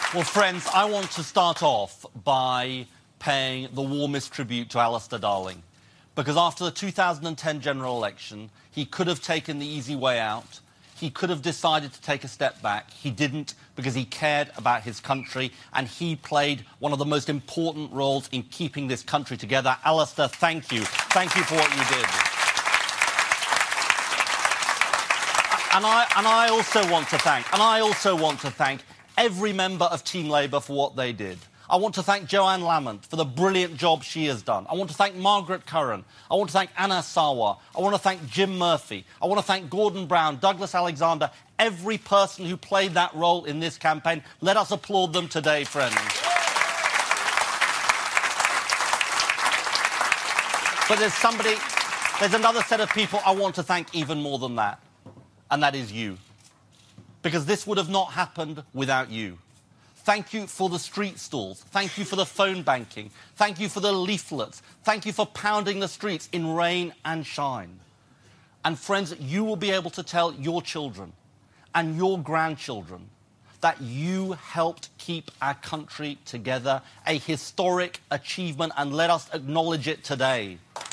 Well, friends, I want to start off by paying the warmest tribute to Alistair Darling. Because after the 2010 general election, he could have taken the easy way out. He could have decided to take a step back. He didn't, because he cared about his country, and he played one of the most important roles in keeping this country together. Alistair, thank you. Thank you for what you did. And I also want to thank every member of Team Labour for what they did. I want to thank Joanne Lamont for the brilliant job she has done. I want to thank Margaret Curran. I want to thank Anna Sawar. I want to thank Jim Murphy. I want to thank Gordon Brown, Douglas Alexander, every person who played that role in this campaign. Let us applaud them today, friends. But there's another set of people I want to thank even more than that, and that is you. Because this would have not happened without you. Thank you for the street stalls. Thank you for the phone banking. Thank you for the leaflets. Thank you for pounding the streets in rain and shine. And friends, you will be able to tell your children and your grandchildren that you helped keep our country together, a historic achievement, and let us acknowledge it today.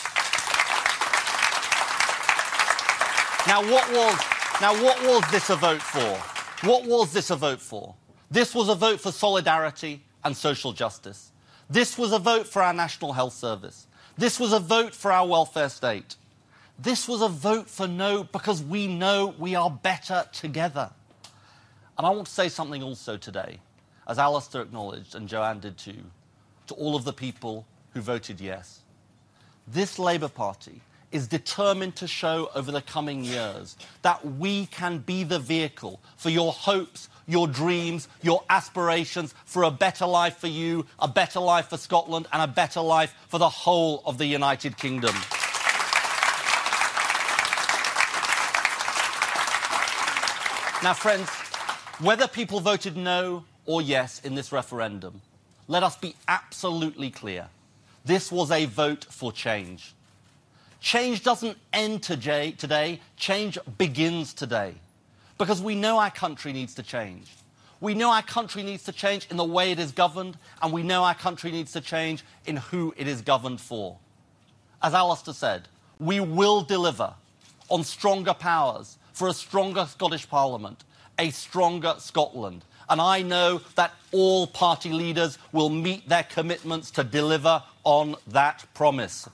Now, what was this a vote for? What was this a vote for? This was a vote for solidarity and social justice. This was a vote for our National Health Service. This was a vote for our welfare state. This was a vote for no, because we know we are better together. And I want to say something also today, as Alistair acknowledged, and Joanne did too, to all of the people who voted yes. This Labour Party is determined to show over the coming years that we can be the vehicle for your hopes, your dreams, your aspirations for a better life for you, a better life for Scotland, and a better life for the whole of the United Kingdom. Now, friends, whether people voted no or yes in this referendum, let us be absolutely clear. This was a vote for change. Change doesn't end today, change begins today. Because we know our country needs to change. We know our country needs to change in the way it is governed, and we know our country needs to change in who it is governed for. As Alistair said, we will deliver on stronger powers for a stronger Scottish Parliament, a stronger Scotland. And I know that all party leaders will meet their commitments to deliver on that promise.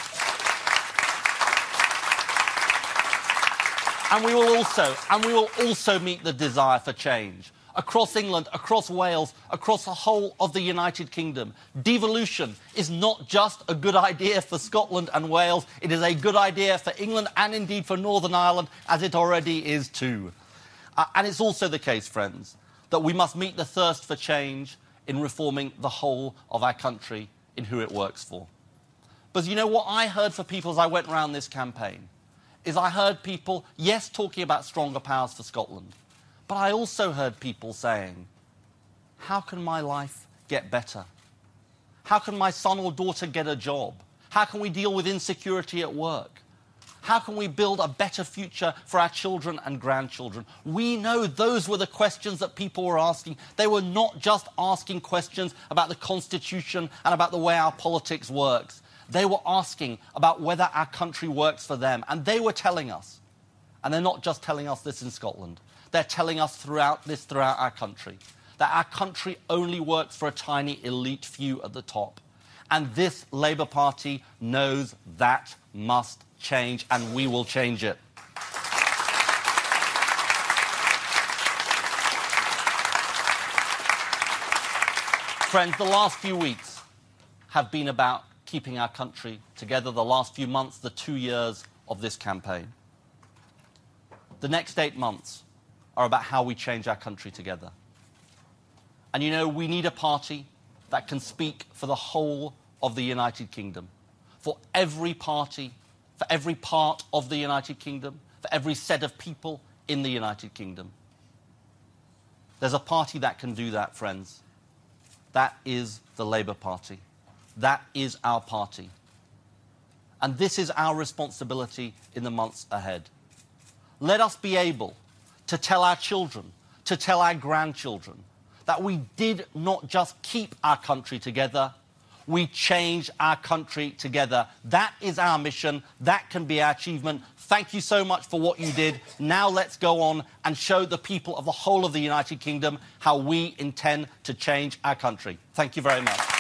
And we will also meet the desire for change. Across England, across Wales, across the whole of the United Kingdom. Devolution is not just a good idea for Scotland and Wales, it is a good idea for England and indeed for Northern Ireland, as it already is too. And it's also the case, friends, that we must meet the thirst for change in reforming the whole of our country in who it works for. But you know what I heard for people as I went around this campaign? Is I heard people, yes, talking about stronger powers for Scotland, but I also heard people saying, how can my life get better? How can my son or daughter get a job? How can we deal with insecurity at work? How can we build a better future for our children and grandchildren? We know those were the questions that people were asking. They were not just asking questions about the Constitution and about the way our politics works. They were asking about whether our country works for them. And they were telling us, and they're not just telling us this in Scotland, they're telling us throughout our country, that our country only works for a tiny elite few at the top. And this Labour Party knows that must change, and we will change it. Friends, the last few weeks have been about keeping our country together, the last few months, the 2 years of this campaign. The next 8 months are about how we change our country together. And you know, we need a party that can speak for the whole of the United Kingdom, for every party, for every part of the United Kingdom, for every set of people in the United Kingdom. There's a party that can do that, friends. That is the Labour Party. That is our party. And this is our responsibility in the months ahead. Let us be able to tell our children, to tell our grandchildren, that we did not just keep our country together, we changed our country together. That is our mission. That can be our achievement. Thank you so much for what you did. Now let's go on and show the people of the whole of the United Kingdom how we intend to change our country. Thank you very much.